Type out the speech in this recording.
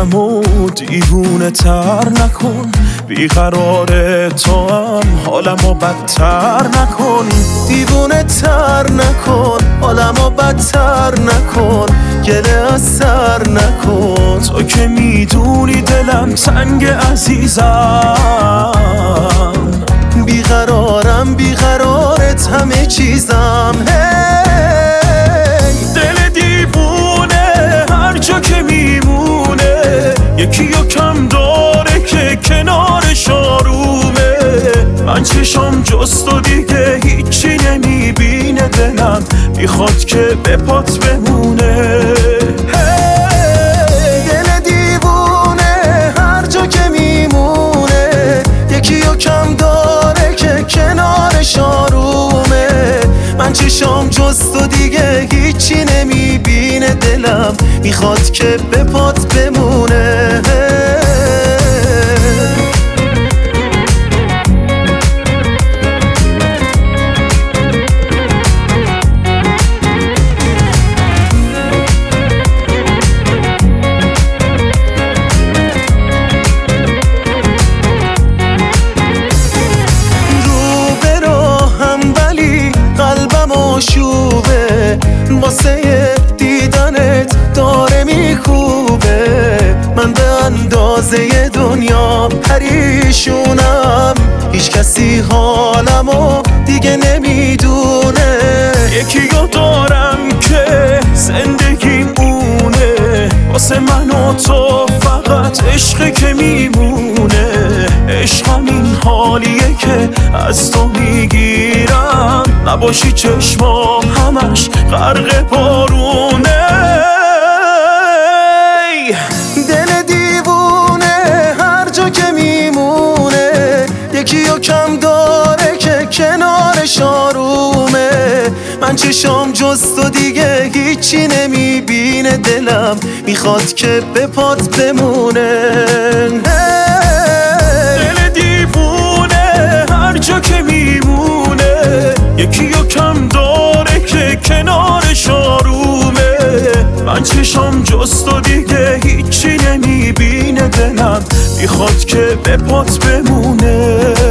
قلبمو دیوونه تر نکن، بیقرار تو هم حالمو بدتر نکن. دیوونه تر نکن، حالمو بدتر نکن، گله از سر نکن. تو که میدونی دلم تنگ عزیزم، بیقرارم بیقرارت همه چیزم. دل دیوونه هر جا که میمونه، یکی رو کم داره که کنارش آرومه. من چشم جست و دیگه هیچی نمیبینه، دلم میخواد که به پات بمونه. دل دیوونه هر جا که میمونه، یکی رو کم داره که کنارش آرومه. من چشم جست و دیگه هیچی نمیبینه، دلم میخواد که به پات بمونه. شوبه واسه دیدنت داره میکوبه. من به اندازه دنیا پریشونم، هیچ کسی حالمو دیگه نمیدونه. یکی رو دارم که زندگیم اونه، واسه من و تو فقط عشق که میمونه. عشقم این حالیه که از تو میگیرم، نباشی چشمام همش غرق بارونه. دل دیوونه هر جا که میمونه، یکی رو کم داره که کنارش آرومه. من چشم جست و دیگه هیچی نمیبینه، دلم میخواد که به پات بمونه. دل دیوونه هر جا که میمونه، یکی رو کم داره که کنارش آرومه. من چشم جست و دیگه هیچی نمیبینه، دلم میخواد که به پات بمونه.